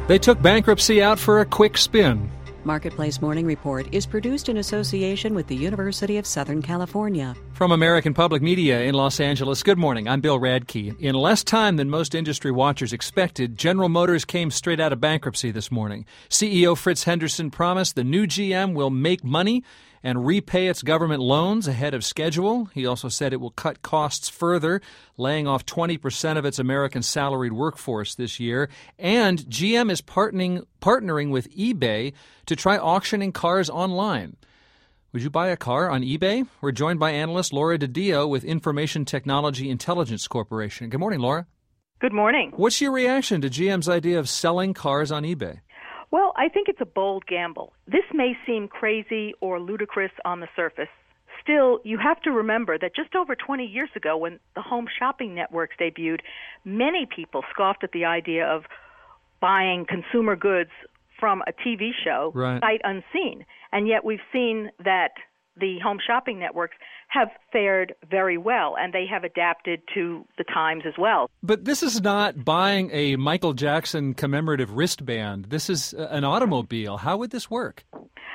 They took bankruptcy out for a quick spin. Marketplace Morning Report is produced in association with the University of Southern California. From American Public Media in Los Angeles, good morning. I'm Bill Radke. In less time than most industry watchers expected, General Motors came straight out of bankruptcy this morning. CEO Fritz Henderson promised the new GM will make money and repay its government loans ahead of schedule. He also said it will cut costs further, laying off 20% of its American salaried workforce this year. And GM is partnering with eBay to try auctioning cars online. Would you buy a car on eBay? We're joined by analyst Laura DiDio with Information Technology Intelligence Corporation. Good morning, Laura. Good morning. What's your reaction to GM's idea of selling cars on eBay? Well, I think it's a bold gamble. This may seem crazy or ludicrous on the surface. Still, you have to remember that just over 20 years ago, when the home shopping networks debuted, many people scoffed at the idea of buying consumer goods from a TV show, sight unseen. And yet we've seen that the home shopping networks have fared very well, and they have adapted to the times as well. But this is not buying a Michael Jackson commemorative wristband. This is an automobile. How would this work?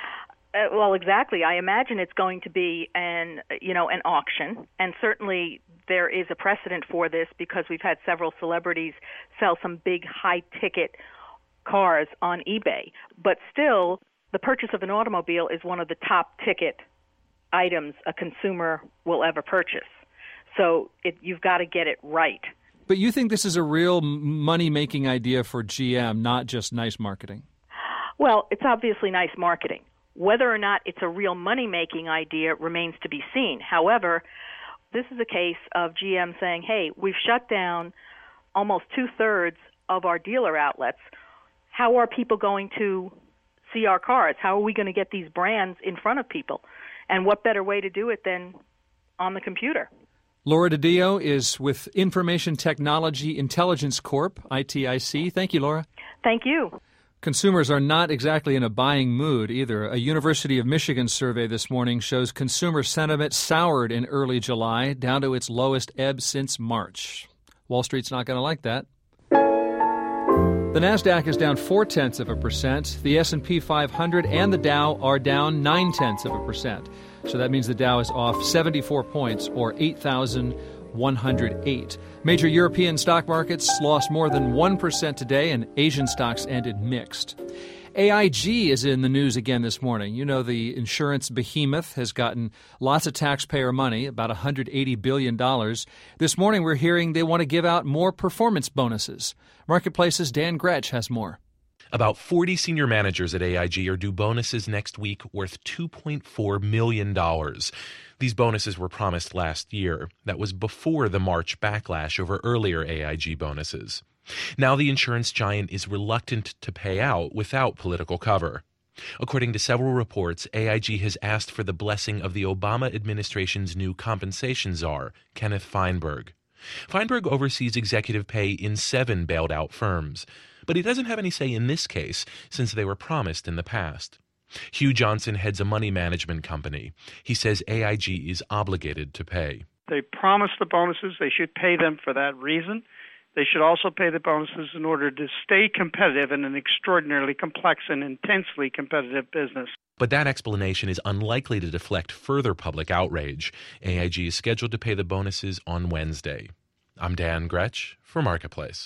Well, exactly. I imagine it's going to be an auction, and certainly there is a precedent for this because we've had several celebrities sell some big high-ticket cars on eBay. But still, the purchase of an automobile is one of the top-ticket items a consumer will ever purchase. So you've got to get it right. But you think this is a real money-making idea for GM, not just nice marketing? Well, it's obviously nice marketing. Whether or not it's a real money-making idea remains to be seen. However, this is a case of GM saying, hey, we've shut down almost two-thirds of our dealer outlets. How are people going to see our cars? How are we going to get these brands in front of people? And what better way to do it than on the computer? Laura DiDio is with Information Technology Intelligence Corp., ITIC. Thank you, Laura. Thank you. Consumers are not exactly in a buying mood either. A University of Michigan survey this morning shows consumer sentiment soured in early July, down to its lowest ebb since March. Wall Street's not going to like that. The NASDAQ is down 0.4%. The S&P 500 and the Dow are down 0.9%. So that means the Dow is off 74 points, or 8,108. Major European stock markets lost more than 1% today, and Asian stocks ended mixed. AIG is in the news again this morning. You know, the insurance behemoth has gotten lots of taxpayer money, about $180 billion. This morning we're hearing they want to give out more performance bonuses. Marketplace's Dan Gretsch has more. About 40 senior managers at AIG are due bonuses next week worth $2.4 million. These bonuses were promised last year. That was before the March backlash over earlier AIG bonuses. Now the insurance giant is reluctant to pay out without political cover. According to several reports, AIG has asked for the blessing of the Obama administration's new compensation czar, Kenneth Feinberg. Feinberg oversees executive pay in 7 bailed-out firms, but he doesn't have any say in this case since they were promised in the past. Hugh Johnson heads a money management company. He says AIG is obligated to pay. They promised the bonuses. They should pay them for that reason. They should also pay the bonuses in order to stay competitive in an extraordinarily complex and intensely competitive business. But that explanation is unlikely to deflect further public outrage. AIG is scheduled to pay the bonuses on Wednesday. I'm Dan Gretsch for Marketplace.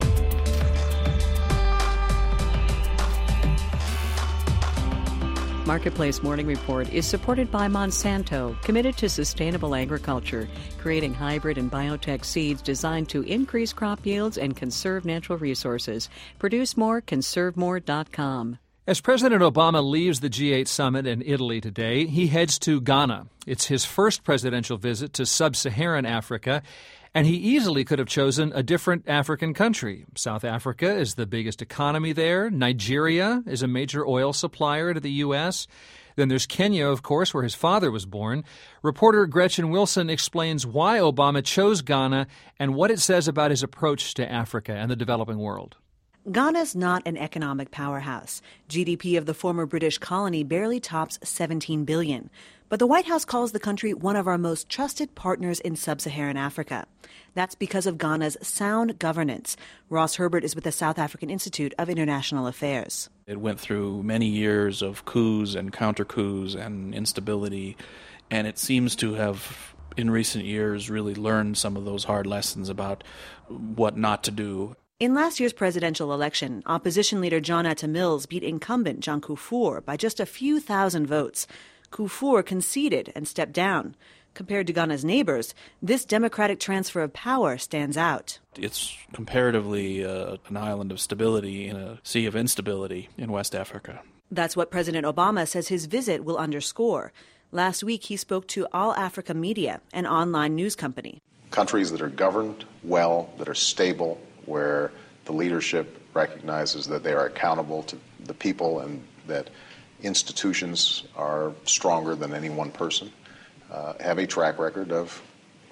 Marketplace Morning Report is supported by Monsanto, committed to sustainable agriculture, creating hybrid and biotech seeds designed to increase crop yields and conserve natural resources. Produce more, conservemore.com. As President Obama leaves the G8 summit in Italy today, he heads to Ghana. It's his first presidential visit to sub-Saharan Africa, and he easily could have chosen a different African country. South Africa is the biggest economy there. Nigeria is a major oil supplier to the U.S. Then there's Kenya, of course, where his father was born. Reporter Gretchen Wilson explains why Obama chose Ghana and what it says about his approach to Africa and the developing world. Ghana's not an economic powerhouse. GDP of the former British colony barely tops $17 billion. But the White House calls the country one of our most trusted partners in sub-Saharan Africa. That's because of Ghana's sound governance. Ross Herbert is with the South African Institute of International Affairs. It went through many years of coups and counter-coups and instability, and it seems to have, in recent years, really learned some of those hard lessons about what not to do. In last year's presidential election, opposition leader John Atta Mills beat incumbent John Kufuor by just a few thousand votes. Kufuor conceded and stepped down. Compared to Ghana's neighbors, this democratic transfer of power stands out. It's comparatively an island of stability in a sea of instability in West Africa. That's what President Obama says his visit will underscore. Last week, he spoke to All Africa Media, an online news company. Countries that are governed well, that are stable, where the leadership recognizes that they are accountable to the people and that institutions are stronger than any one person, have a track record of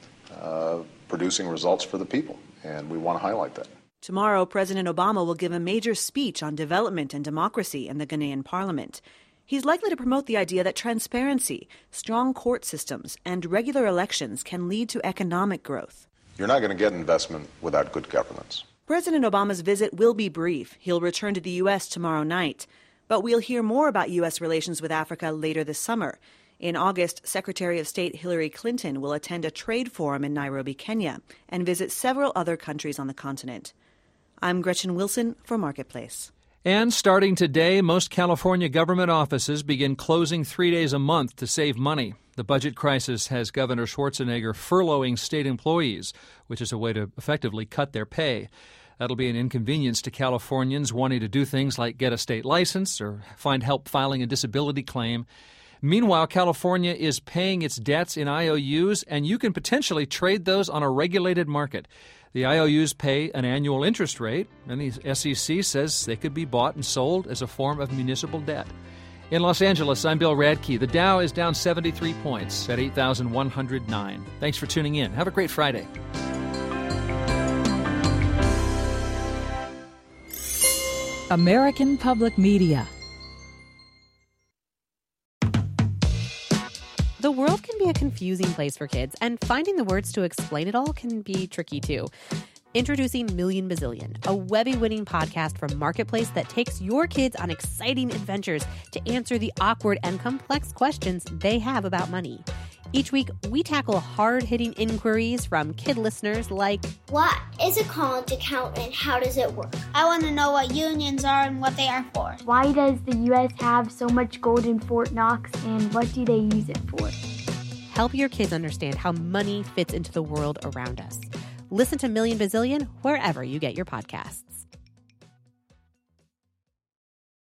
producing results for the people, and we want to highlight that. Tomorrow, President Obama will give a major speech on development and democracy in the Ghanaian parliament. He's likely to promote the idea that transparency, strong court systems, and regular elections can lead to economic growth. You're not going to get investment without good governance. President Obama's visit will be brief. He'll return to the U.S. tomorrow night. But we'll hear more about U.S. relations with Africa later this summer. In August, Secretary of State Hillary Clinton will attend a trade forum in Nairobi, Kenya, and visit several other countries on the continent. I'm Gretchen Wilson for Marketplace. And starting today, most California government offices begin closing 3 days a month to save money. The budget crisis has Governor Schwarzenegger furloughing state employees, which is a way to effectively cut their pay. That'll be an inconvenience to Californians wanting to do things like get a state license or find help filing a disability claim. Meanwhile, California is paying its debts in IOUs, and you can potentially trade those on a regulated market. The IOUs pay an annual interest rate, and the SEC says they could be bought and sold as a form of municipal debt. In Los Angeles, I'm Bill Radke. The Dow is down 73 points at 8,109. Thanks for tuning in. Have a great Friday. American Public Media. The world can be a confusing place for kids, and finding the words to explain it all can be tricky too. Introducing Million Bazillion, a Webby-winning podcast from Marketplace that takes your kids on exciting adventures to answer the awkward and complex questions they have about money. Each week, we tackle hard-hitting inquiries from kid listeners like, what is a college account and how does it work? I want to know what unions are and what they are for. Why does the U.S. have so much gold in Fort Knox and what do they use it for? Help your kids understand how money fits into the world around us. Listen to Million Bazillion wherever you get your podcasts.